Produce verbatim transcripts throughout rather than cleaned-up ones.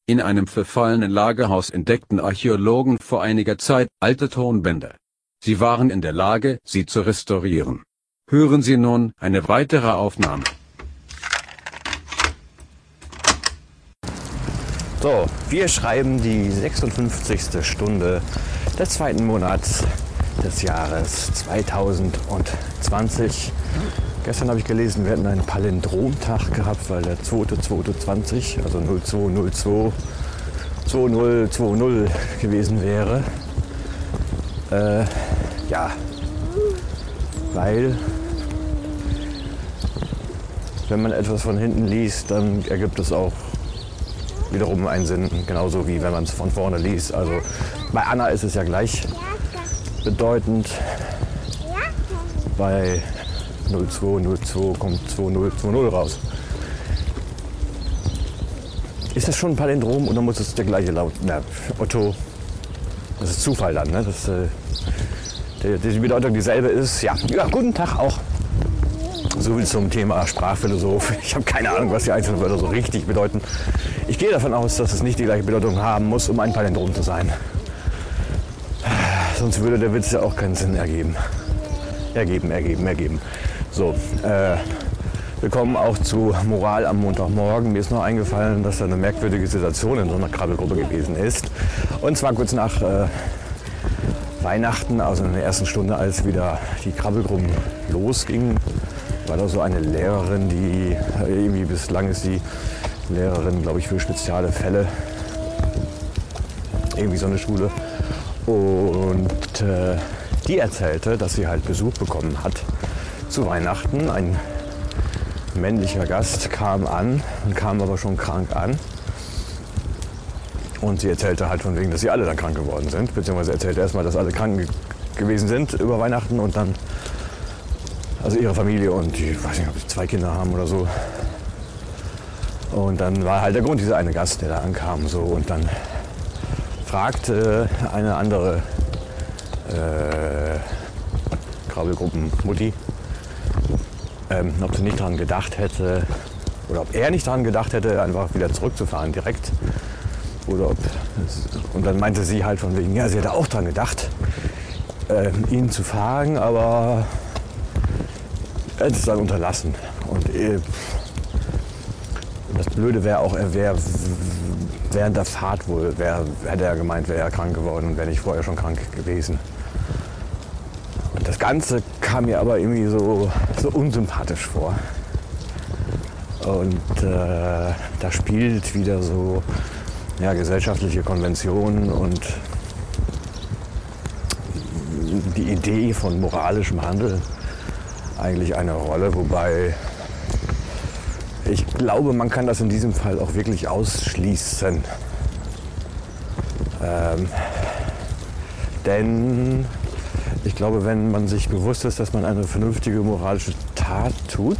In einem verfallenen Lagerhaus entdeckten Archäologen vor einiger Zeit alte Tonbänder. Sie waren in der Lage, sie zu restaurieren. Hören Sie nun eine weitere Aufnahme. So, wir schreiben die sechsundfünfzigste Stunde des zweiten Monats des Jahres zweitausendzwanzig. Gestern habe ich gelesen, wir hätten einen Palindromtag gehabt, weil der zweite zweite zwanzig, also null zwei null zwei zwanzig zwanzig gewesen wäre. Äh, ja, weil wenn man etwas von hinten liest, dann ergibt es auch wiederum einen Sinn, genauso wie wenn man es von vorne liest. Also bei Anna ist es ja gleich bedeutend. Bei null zwei null zwei kommt zwanzig zwanzig raus. Ist das schon ein Palindrom oder muss es der gleiche Laut? Na, Otto, das ist Zufall dann, ne? Dass äh, die, die Bedeutung dieselbe ist. Ja. Ja, guten Tag auch. So viel zum Thema Sprachphilosoph. Ich habe keine Ahnung, was die einzelnen Wörter so richtig bedeuten. Ich gehe davon aus, dass es nicht die gleiche Bedeutung haben muss, um ein Palindrom zu sein. Sonst würde der Witz ja auch keinen Sinn ergeben. Ergeben, ergeben, ergeben. So, äh, wir kommen auch zu Moral am Montagmorgen. Mir ist noch eingefallen, dass da eine merkwürdige Situation in so einer Krabbelgruppe gewesen ist. Und zwar kurz nach äh, Weihnachten, also in der ersten Stunde, als wieder die Krabbelgruppen losgingen, war da so eine Lehrerin, die irgendwie bislang ist die Lehrerin, glaube ich, für spezielle Fälle. Irgendwie so eine Schule. Und äh, die erzählte, dass sie halt Besuch bekommen hat zu Weihnachten. Ein männlicher Gast kam an und kam aber schon krank an. Und sie erzählte halt von wegen, dass sie alle dann krank geworden sind. Beziehungsweise erzählte erstmal, dass alle krank ge gewesen sind über Weihnachten und dann, also ihre Familie und die, ich weiß nicht, ob sie zwei Kinder haben oder so. Und dann war halt der Grund dieser eine Gast, der da ankam. So, und dann fragte eine andere äh, Krabbelgruppen-Mutti, ähm, ob sie nicht daran gedacht hätte, oder ob er nicht daran gedacht hätte, einfach wieder zurückzufahren direkt. Oder ob, und dann meinte sie halt von wegen, ja, sie hätte auch daran gedacht, äh, ihn zu fragen, aber er hätte es dann unterlassen. Und äh, das Blöde wäre auch, er wäre während der Fahrt wohl, wär, hätte er gemeint, wäre er krank geworden und wäre nicht vorher schon krank gewesen. Und das Ganze kam mir aber irgendwie so, so unsympathisch vor. Und äh, da spielt wieder so ja, gesellschaftliche Konventionen und die Idee von moralischem Handeln eigentlich eine Rolle, wobei ich glaube, man kann das in diesem Fall auch wirklich ausschließen. Ähm, denn ich glaube, wenn man sich bewusst ist, dass man eine vernünftige moralische Tat tut,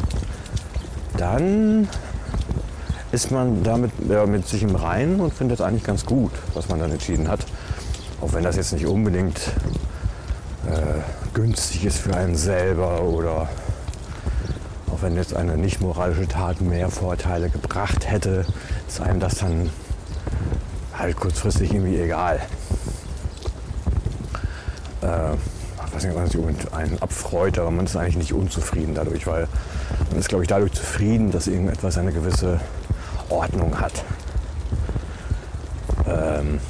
dann ist man damit ja, mit sich im Reinen und findet es eigentlich ganz gut, was man dann entschieden hat. Auch wenn das jetzt nicht unbedingt äh, günstig ist für einen selber oder auch wenn jetzt eine nicht moralische Tat mehr Vorteile gebracht hätte, ist einem das dann halt kurzfristig irgendwie egal. Äh, ich weiß nicht, ob man sich einen abfreut, aber man ist eigentlich nicht unzufrieden dadurch, weil man ist, glaube ich, dadurch zufrieden, dass irgendetwas eine gewisse Ordnung hat. Ähm,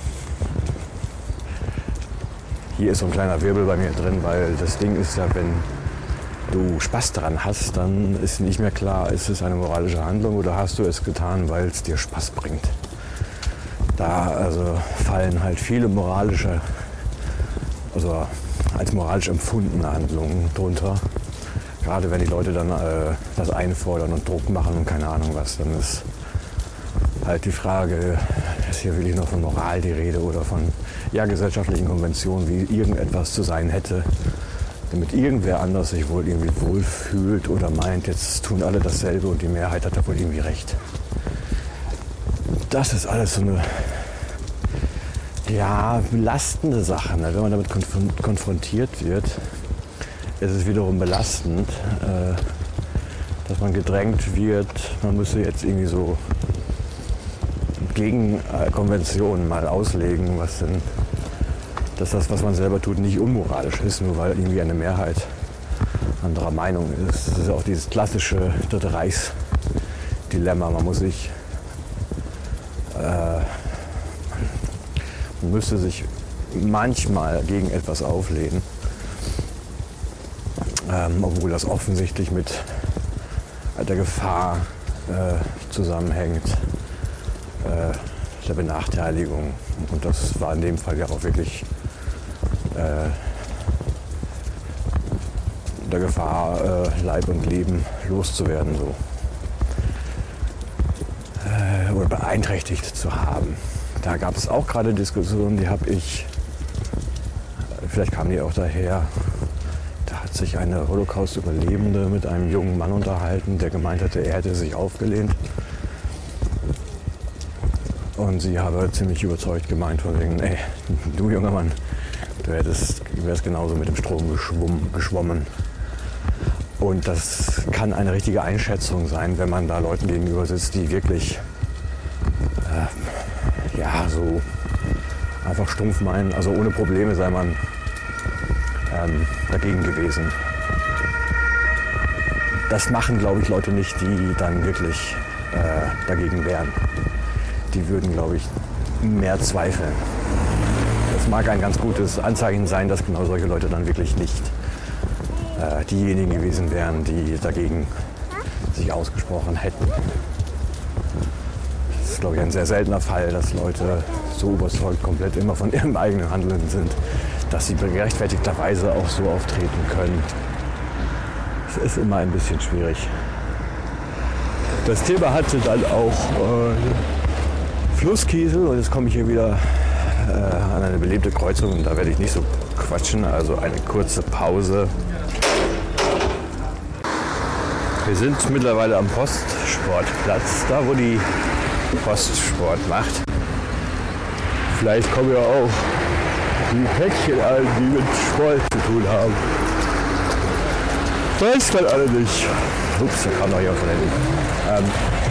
hier ist so ein kleiner Wirbel bei mir drin, weil das Ding ist ja, wenn du Spaß daran hast, dann ist nicht mehr klar, ist es eine moralische Handlung oder hast du es getan, weil es dir Spaß bringt. Da also fallen halt viele moralische, also als moralisch empfundene Handlungen drunter. Gerade wenn die Leute dann äh, das einfordern und Druck machen und keine Ahnung was, dann ist halt die Frage, ist hier wirklich noch von Moral die Rede oder von ja, gesellschaftlichen Konventionen, wie irgendetwas zu sein hätte, damit irgendwer anders sich wohl irgendwie wohlfühlt oder meint, jetzt tun alle dasselbe und die Mehrheit hat da wohl irgendwie recht. Das ist alles so eine ja, belastende Sache. Ne? Wenn man damit konf konfrontiert wird, ist es wiederum belastend, äh, dass man gedrängt wird, man müsse jetzt irgendwie so Gegenkonventionen mal auslegen, was denn, dass das, was man selber tut, nicht unmoralisch ist, nur weil irgendwie eine Mehrheit anderer Meinung ist. Das ist auch dieses klassische Dritte Reichs-Dilemma. Man muss sich, äh, man müsste sich manchmal gegen etwas auflehnen, ähm, obwohl das offensichtlich mit der Gefahr äh, zusammenhängt, äh, der Benachteiligung. Und das war in dem Fall ja auch wirklich äh, der Gefahr, äh, Leib und Leben loszuwerden, so. Äh, oder beeinträchtigt zu haben. Da gab es auch gerade Diskussionen, die habe ich, vielleicht kamen die auch daher, da hat sich eine Holocaust-Überlebende mit einem jungen Mann unterhalten, der gemeint hatte, er hätte sich aufgelehnt. Und sie habe ziemlich überzeugt gemeint von wegen, ey, du junger Mann, du hättest, wärst genauso mit dem Strom geschwommen, geschwommen. Und das kann eine richtige Einschätzung sein, wenn man da Leuten gegenüber sitzt, die wirklich äh, ja, so einfach stumpf meinen, also ohne Probleme sei man ähm, dagegen gewesen. Das machen, glaube ich, Leute nicht, die dann wirklich äh, dagegen wären. Die würden, glaube ich, mehr zweifeln. Das mag ein ganz gutes Anzeichen sein, dass genau solche Leute dann wirklich nicht äh, diejenigen gewesen wären, die dagegen sich ausgesprochen hätten. Das ist, glaube ich, ein sehr seltener Fall, dass Leute so überzeugt komplett immer von ihrem eigenen Handeln sind, dass sie gerechtfertigterweise auch so auftreten können. Es ist immer ein bisschen schwierig. Das Thema hatte dann auch äh, Flusskiesel und jetzt komme ich hier wieder äh, an eine belebte Kreuzung und da werde ich nicht so quatschen, also eine kurze Pause. Wir sind mittlerweile am Postsportplatz, da wo die Postsport macht. Vielleicht kommen ja auch die Päckchen an, die mit Sport zu tun haben. Weiß man alle nicht. Ups, da kam noch jemand von hinten. Ähm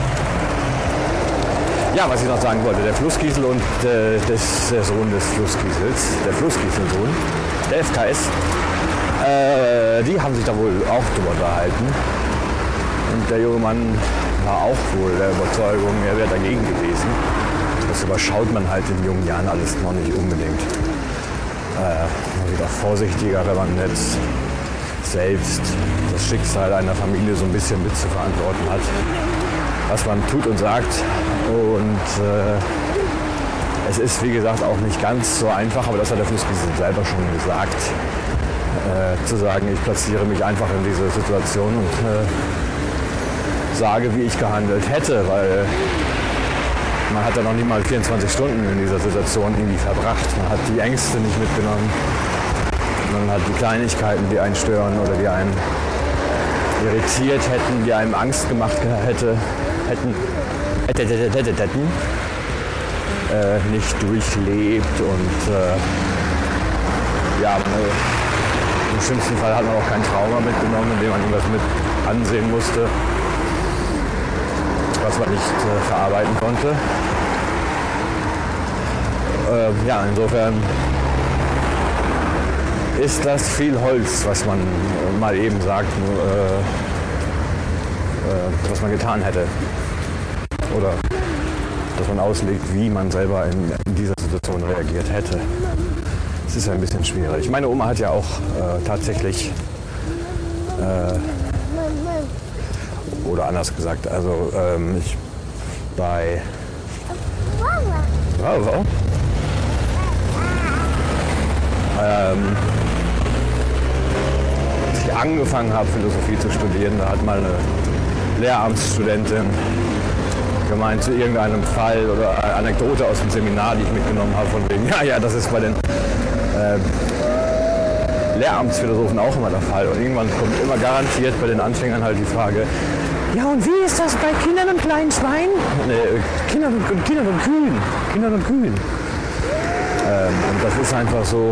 ja, was ich noch sagen wollte, der Flusskiesel und äh, des, der Sohn des Flusskiesels, der Flusskieselsohn, der F K S, äh, die haben sich da wohl auch drüber unterhalten. Und der junge Mann war auch wohl der Überzeugung, er wäre dagegen gewesen. Das überschaut man halt in jungen Jahren alles noch nicht unbedingt. Äh, man wird auch vorsichtiger, wenn man jetzt selbst das Schicksal einer Familie so ein bisschen mit zu verantworten hat, was man tut und sagt. Und äh, es ist, wie gesagt, auch nicht ganz so einfach, aber das hat der Flusskiesel selber schon gesagt, äh, zu sagen, ich platziere mich einfach in diese Situation und äh, sage, wie ich gehandelt hätte, weil man hat ja noch nicht mal vierundzwanzig Stunden in dieser Situation irgendwie verbracht. Man hat die Ängste nicht mitgenommen. Man hat die Kleinigkeiten, die einen stören oder die einen irritiert hätten, die einem Angst gemacht hätte, hätten, hätten, hätten, hätten äh, nicht durchlebt und äh, ja, im schlimmsten Fall hat man auch kein Trauma mitgenommen, indem man irgendwas mit ansehen musste, was man nicht äh, verarbeiten konnte. Äh, ja, insofern ist das viel Holz, was man äh, mal eben sagt, äh, äh, was man getan hätte. Oder dass man auslegt, wie man selber in, in dieser Situation reagiert hätte. Es ist ein bisschen schwierig. Meine Oma hat ja auch äh, tatsächlich, äh, oder anders gesagt, also ähm, ich bei Bravo, ähm, als ich angefangen habe, Philosophie zu studieren, da hat mal eine Lehramtsstudentin gemeint zu irgendeinem Fall oder Anekdote aus dem Seminar, die ich mitgenommen habe, von wegen, ja, ja, das ist bei den äh, Lehramtsphilosophen auch immer der Fall. Und irgendwann kommt immer garantiert bei den Anfängern halt die Frage, ja, und wie ist das bei Kindern und kleinen Schweinen? Nee, Kindern und, Kindern und Kühen. Kindern und Kühen. Ähm, und das ist einfach so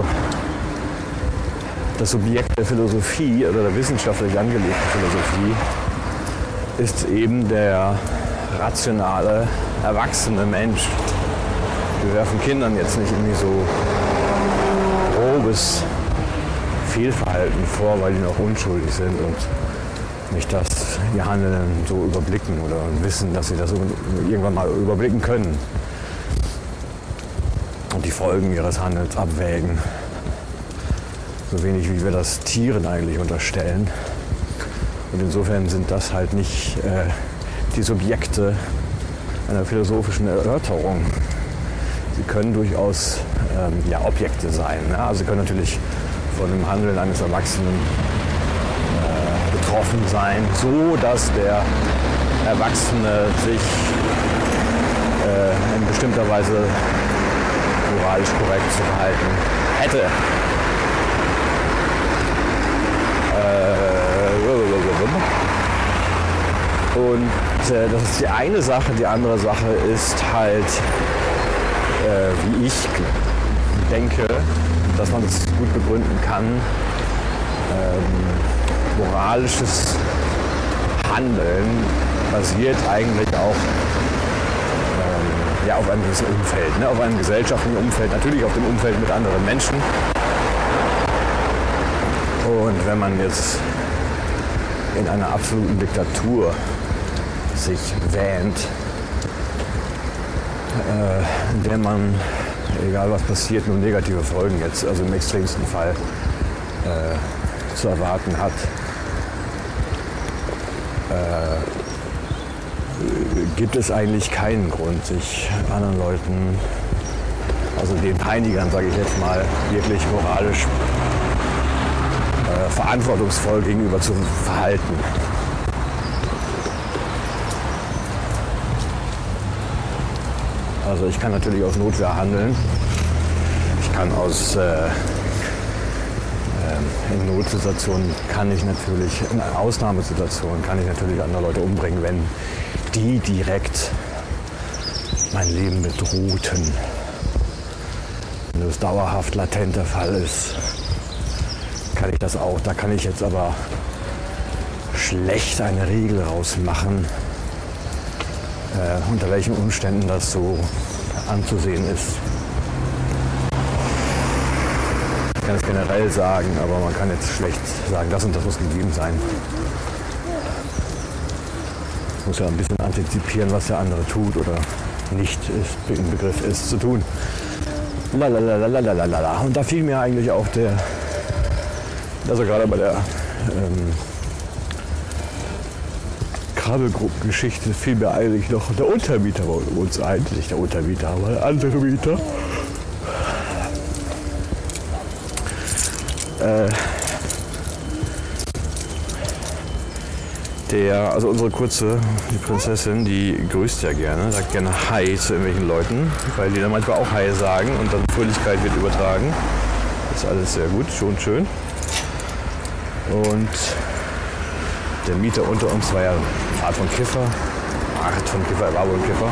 das Subjekt der Philosophie oder der wissenschaftlich angelegten Philosophie ist eben der rationale, erwachsene Mensch. Wir werfen Kindern jetzt nicht irgendwie so grobes Fehlverhalten vor, weil die noch unschuldig sind und nicht das ihr Handeln so überblicken oder wissen, dass sie das irgendwann mal überblicken können und die Folgen ihres Handelns abwägen. So wenig wie wir das Tieren eigentlich unterstellen. Und insofern sind das halt nicht äh, die Subjekte einer philosophischen Erörterung. Sie können durchaus ähm, ja, Objekte sein. Ne? Also sie können natürlich von dem Handeln eines Erwachsenen äh, betroffen sein, so dass der Erwachsene sich äh, in bestimmter Weise moralisch korrekt zu verhalten hätte. Und äh, das ist die eine Sache. Die andere Sache ist halt, äh, wie ich denke, dass man das gut begründen kann, ähm, moralisches Handeln basiert eigentlich auch ähm, ja, auf einem gewissen Umfeld, ne? Auf einem gesellschaftlichen Umfeld, natürlich auf dem Umfeld mit anderen Menschen. Und wenn man jetzt in einer absoluten Diktatur sich wähnt, äh, in der man, egal was passiert, nur negative Folgen jetzt, also im extremsten Fall, äh, zu erwarten hat, äh, gibt es eigentlich keinen Grund, sich anderen Leuten, also den Peinigern, sage ich jetzt mal, wirklich moralisch verantwortungsvoll gegenüber zu verhalten. Also ich kann natürlich aus Notwehr handeln. Ich kann aus äh, äh, in Notsituationen kann ich natürlich, in Ausnahmesituationen kann ich natürlich andere Leute umbringen, wenn die direkt mein Leben bedrohten. Wenn das dauerhaft latent der Fall ist, kann ich das auch. Da kann ich jetzt aber schlecht eine Regel rausmachen, äh, unter welchen Umständen das so anzusehen ist. Ich kann es generell sagen, aber man kann jetzt schlecht sagen, das und das muss gegeben sein. Ich muss ja ein bisschen antizipieren, was der andere tut oder nicht ist, im Begriff ist zu tun. Lalalalalalala. Und da fiel mir eigentlich auch der Also gerade bei der ähm, Krabbelgruppengeschichte fiel mir eigentlich noch der Untermieter bei uns ein. Nicht der Untermieter, aber der andere Mieter. Äh, der, also unsere Kurze, die Prinzessin, die grüßt ja gerne, sagt gerne Hi zu irgendwelchen Leuten, weil die dann manchmal auch Hi sagen und dann Fröhlichkeit wird übertragen. Das ist alles sehr gut, schon schön. Und der Mieter unter uns war ja eine Art von Kiffer. Art von Kiffer, er war wohl ein Kiffer.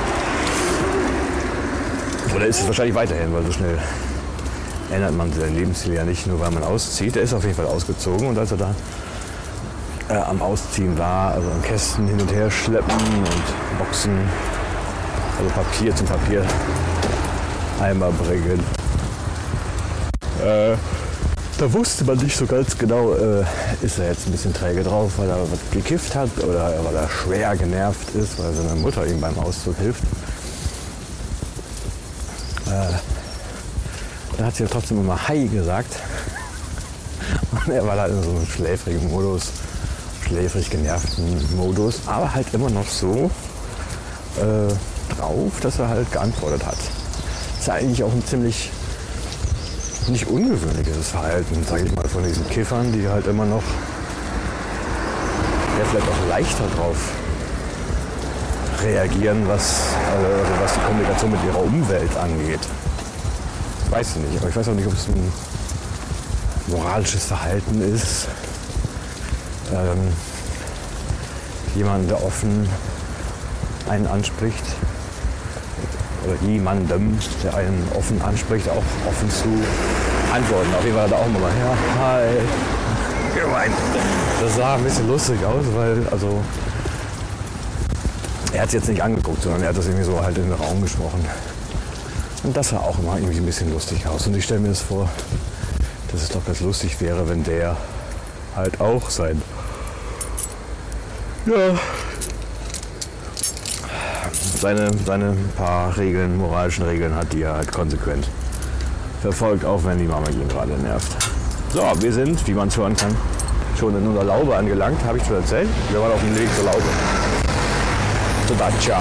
Oder ist es wahrscheinlich weiterhin, weil so schnell ändert man sein Lebensstil ja nicht, nur weil man auszieht. Er ist auf jeden Fall ausgezogen und als er da äh, am Ausziehen war, also an Kästen hin und her schleppen und Boxen, also Papier zum Papiereimer bringen, äh, da wusste man nicht so ganz genau, äh, ist er jetzt ein bisschen träge drauf, weil er was gekifft hat oder weil er schwer genervt ist, weil seine Mutter ihm beim Auszug hilft. Äh, da hat sie ja trotzdem immer Hi gesagt. Und er war da in so einem schläfrigen Modus, schläfrig genervten Modus, aber halt immer noch so äh, drauf, dass er halt geantwortet hat. Das ist ja eigentlich auch ein ziemlich nicht ungewöhnliches Verhalten, sage ich mal, von diesen Kiffern, die halt immer noch ja, vielleicht auch leichter drauf reagieren, was, also was die Kommunikation mit ihrer Umwelt angeht. Weiß ich nicht, aber ich weiß auch nicht, ob es ein moralisches Verhalten ist, ähm, jemanden, der offen einen anspricht, oder jemandem, der einen offen anspricht, auch offen zu antworten. Auf jeden Fall hat er auch immer mal, ja, hi. Gemein. Das sah ein bisschen lustig aus, weil, also, Er hat es jetzt nicht angeguckt, sondern er hat das irgendwie so halt in den Raum gesprochen. Und das sah auch immer irgendwie ein bisschen lustig aus. Und ich stelle mir das vor, dass es doch ganz lustig wäre, wenn der halt auch sein, ja, seine, seine paar Regeln, moralischen Regeln hat, die er halt konsequent verfolgt, auch wenn die Mama ihn gerade nervt. So, wir sind, wie man es hören kann, schon in unserer Laube angelangt, habe ich schon erzählt. Wir waren auf dem Weg zur Laube, zur Dacia.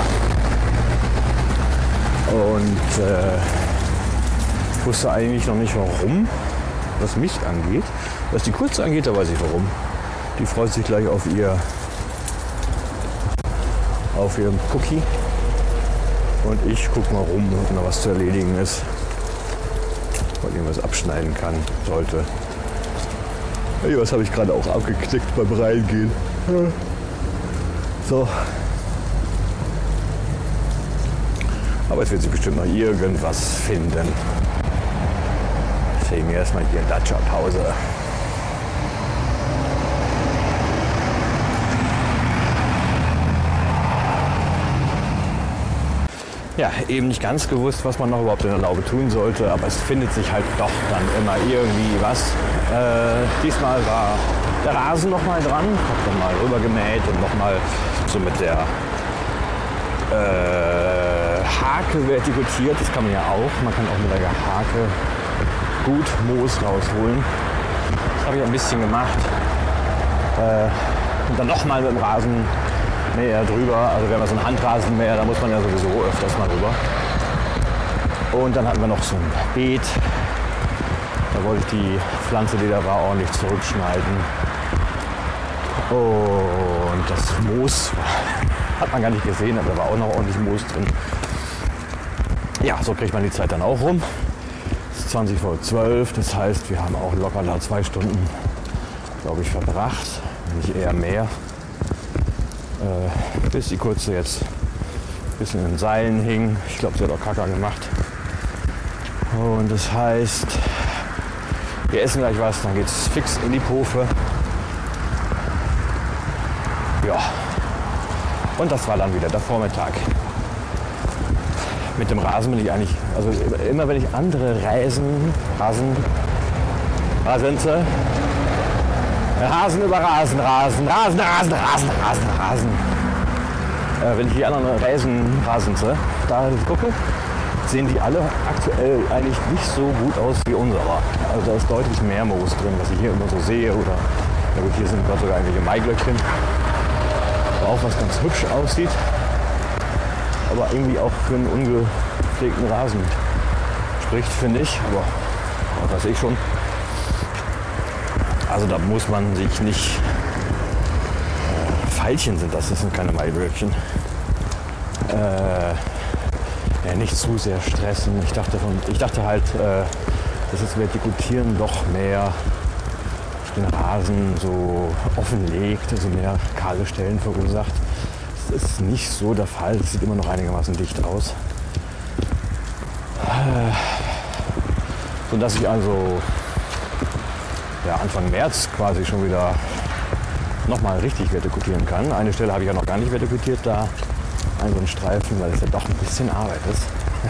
Und äh, ich wusste eigentlich noch nicht warum, was mich angeht. Was die Kurze angeht, da weiß ich warum. Die freut sich gleich auf ihr auf ihren Cookie. Und ich guck mal rum, ob noch was zu erledigen ist. Ob irgendwas abschneiden kann, sollte. Hey, was habe ich gerade auch abgeknickt beim Reingehen. So. Aber es wird sich bestimmt noch irgendwas finden. Deswegen erstmal hier Dacia-Pause. Ja, eben nicht ganz gewusst, was man noch überhaupt in der Laube tun sollte, aber es findet sich halt doch dann immer irgendwie was. Äh, diesmal war der Rasen noch mal dran, hab dann mal rüber gemäht und noch mal so mit der äh, Hake vertikutiert. Das kann man ja auch. Man kann auch mit der Hake gut Moos rausholen. Das habe ich ein bisschen gemacht. Äh, und dann noch mal mit dem Rasenmäher drüber. Also wenn man so einen Handrasenmäher, da muss man ja sowieso öfters mal rüber. Und dann hatten wir noch so ein Beet. Da wollte ich die Pflanze, die da war, ordentlich zurückschneiden. Und das Moos hat man gar nicht gesehen, aber da war auch noch ordentlich Moos drin. Ja, so kriegt man die Zeit dann auch rum. Es ist zwanzig vor zwölf, das heißt, wir haben auch locker da zwei Stunden, glaube ich, verbracht. Wenn nicht eher mehr. Äh, bis die Kurze jetzt ein bisschen in den Seilen hing. Ich glaube, sie hat auch Kacker gemacht. Und das heißt, wir essen gleich was, dann geht es fix in die Pofe. Ja. Und das war dann wieder der Vormittag. Mit dem Rasen bin ich eigentlich, also immer wenn ich andere Rasen, Rasen, Rasenze, Rasen über Rasen, Rasen, Rasen, Rasen, Rasen, Rasen, Rasen. Äh, wenn ich die anderen Rasen, Rasenze da gucke, sehen die alle aktuell eigentlich nicht so gut aus wie unserer. Also da ist deutlich mehr Moos drin, was ich hier immer so sehe. Oder, na gut, hier sind gerade sogar irgendwelche Maiglöckchen. Auch was ganz hübsch aussieht. Aber irgendwie auch für einen ungepflegten Rasen spricht, finde ich. Aber was weiß ich schon. Also da muss man sich nicht, äh, Veilchen sind das, das sind keine Maiglöckchen, äh, ja, nicht zu sehr stressen. Ich dachte, von, ich dachte halt, äh, dass das Vertikutieren doch mehr den Rasen so offenlegt, also mehr kahle Stellen verursacht. Das ist nicht so der Fall, es sieht immer noch einigermaßen dicht aus. Äh, sodass ich also ja, Anfang März quasi schon wieder nochmal richtig vertikutieren kann. Eine Stelle habe ich ja noch gar nicht vertikutiert, da ein so ein Streifen, weil es ja doch ein bisschen Arbeit ist.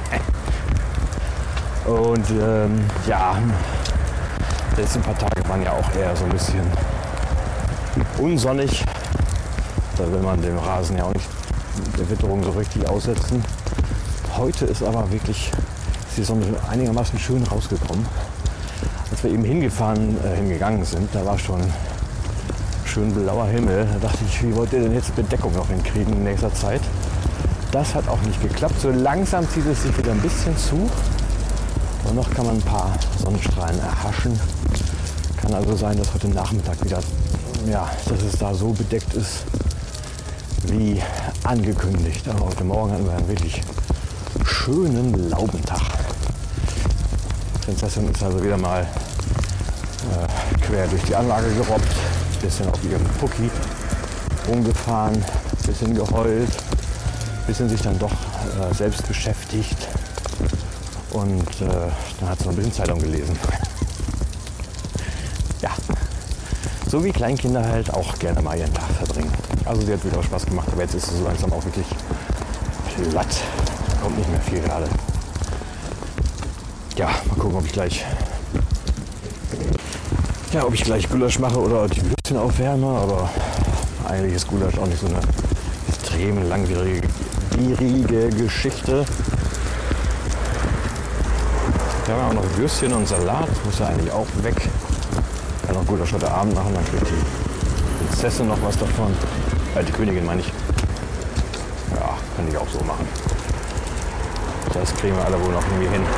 Und ähm, ja, die letzten paar Tage waren ja auch eher so ein bisschen unsonnig. Da will man dem Rasen ja auch nicht der Witterung so richtig aussetzen. Heute ist aber wirklich ist die Sonne einigermaßen schön rausgekommen. Als wir eben hingefahren, äh, hingegangen sind, da war schon schön blauer Himmel. Da dachte ich, wie wollt ihr denn jetzt Bedeckung noch hinkriegen in nächster Zeit? Das hat auch nicht geklappt. So langsam zieht es sich wieder ein bisschen zu. Und noch kann man ein paar Sonnenstrahlen erhaschen. Kann also sein, dass heute Nachmittag wieder, ja, dass es da so bedeckt ist, wie angekündigt. Aber heute Morgen hatten wir einen wirklich schönen Laubentag. Prinzessin ist also wieder mal äh, quer durch die Anlage gerobbt, bisschen auf ihrem Pucki rumgefahren, bisschen geheult, bisschen sich dann doch äh, selbst beschäftigt und äh, dann hat sie noch ein bisschen Zeitung gelesen. Ja, So wie Kleinkinder halt auch gerne mal ihren Tag verbringen. Also sie hat wieder Spaß gemacht, aber jetzt ist sie so langsam auch wirklich platt. Kommt nicht mehr viel gerade. Ja, mal gucken, ob ich gleich ja, ob ich gleich Gulasch mache oder die Würstchen aufwärme, aber eigentlich ist Gulasch auch nicht so eine extrem langwierige schwierige Geschichte. Wir haben auch noch Würstchen und Salat, muss ja eigentlich auch weg. Ich kann auch Gulasch heute Abend machen, dann kriegt die Prinzessin noch was davon. Äh, die Königin meine ich. Ja, kann ich auch so machen. Das kriegen wir alle wohl noch irgendwie hin.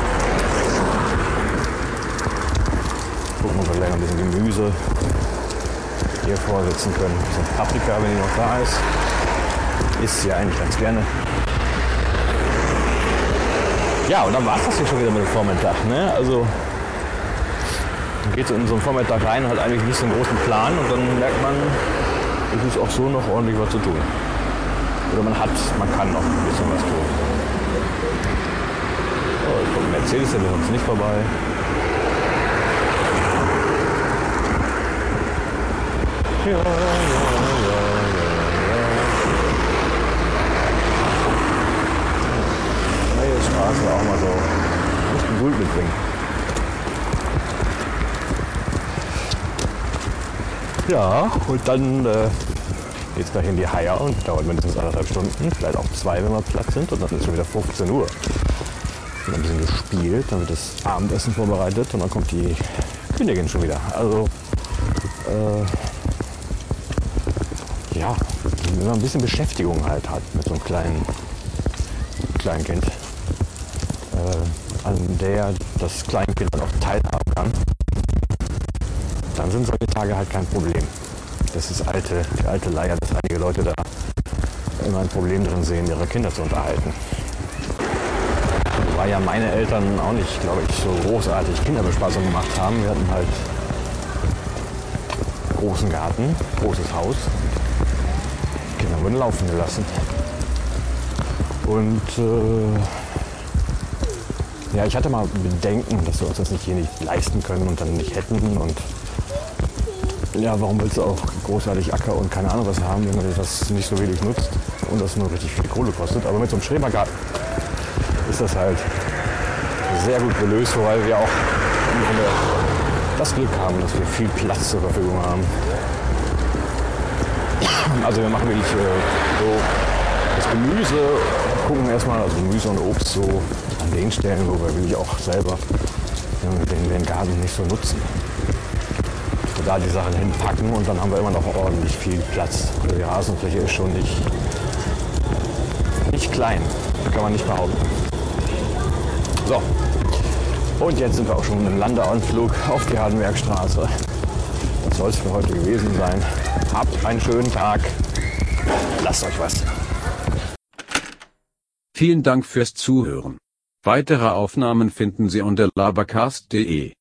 Gucken, ob wir gleich noch ein bisschen Gemüse hier vorsetzen können. Ein bisschen Paprika, wenn die noch da ist. Isst sie ja eigentlich ganz gerne. Ja, und dann war es das hier schon wieder mit dem Vormittag. Ne? Also dann geht es in so einen Vormittag rein und hat eigentlich nicht so einen großen Plan und dann merkt man, es ist auch so noch ordentlich was zu tun. Oder man hat, man kann noch ein bisschen was tun. So, ich gucke, Mercedes, der will uns nicht vorbei. Ja, ja, ja, ja, ja. Neue Straße auch mal so ein bisschen Grün mitbringen. Ja, und dann äh, geht es gleich in die Haier und dauert mindestens anderthalb Stunden, vielleicht auch zwei, wenn wir platt sind. Und dann ist schon wieder fünfzehn Uhr. Dann ein bisschen gespielt, dann wird das Abendessen vorbereitet und dann kommt die Königin schon wieder. Also, äh, ja, wenn man ein bisschen Beschäftigung halt hat mit so einem kleinen, kleinen Kind, äh, an der das Kleinkind dann auch teilhaben kann, dann sind solche Tage halt kein Problem. Das ist alte, die alte Leier, dass einige Leute da immer ein Problem drin sehen, ihre Kinder zu unterhalten. Weil ja meine Eltern auch nicht, glaube ich, so großartig Kinderbespaßung gemacht haben. Wir hatten halt großen Garten, großes Haus. Die Kinder wurden laufen gelassen. Und äh, ja, ich hatte mal Bedenken, dass wir uns das nicht hier nicht leisten können und dann nicht hätten. Und ja, warum willst du auch großartig Acker und keine Ahnung was haben, wenn man das nicht so wenig nutzt und das nur richtig viel Kohle kostet. Aber mit so einem Schrebergarten ist das halt sehr gut gelöst, weil wir auch das Glück haben, dass wir viel Platz zur Verfügung haben. Also wir machen wirklich äh, so das Gemüse, gucken erstmal, also Gemüse und Obst so an den Stellen, wo wir wirklich auch selber den, den Garten nicht so nutzen. Dass wir da die Sachen hinpacken und dann haben wir immer noch ordentlich viel Platz. Also die Rasenfläche ist schon nicht, nicht klein, kann man nicht behaupten. So, und jetzt sind wir auch schon im Landeanflug auf die Hardenbergstraße. Das soll es für heute gewesen sein. Habt einen schönen Tag. Lasst euch was. Vielen Dank fürs Zuhören. Weitere Aufnahmen finden Sie unter labercast punkt de.